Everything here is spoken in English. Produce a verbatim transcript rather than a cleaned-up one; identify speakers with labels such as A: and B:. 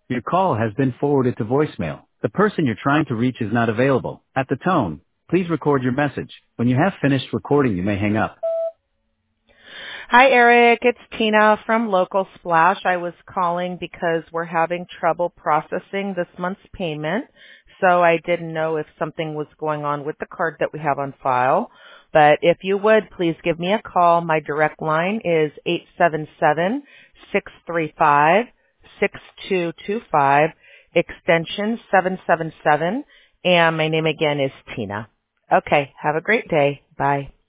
A: Your call has been forwarded to voicemail. The person you're trying to reach is not available. At the tone, please record your message. When you have finished recording, you may hang up.
B: Hi, Eric. It's Tina from Local Splash. I was calling because we're having trouble processing this month's payment, so I didn't know if something was going on with the card that we have on file. But if you would, please give me a call. My direct line is eight seven seven, six three five, six two two five, extension seven seven seven, and my name again is Tina. Okay, have a great day. Bye.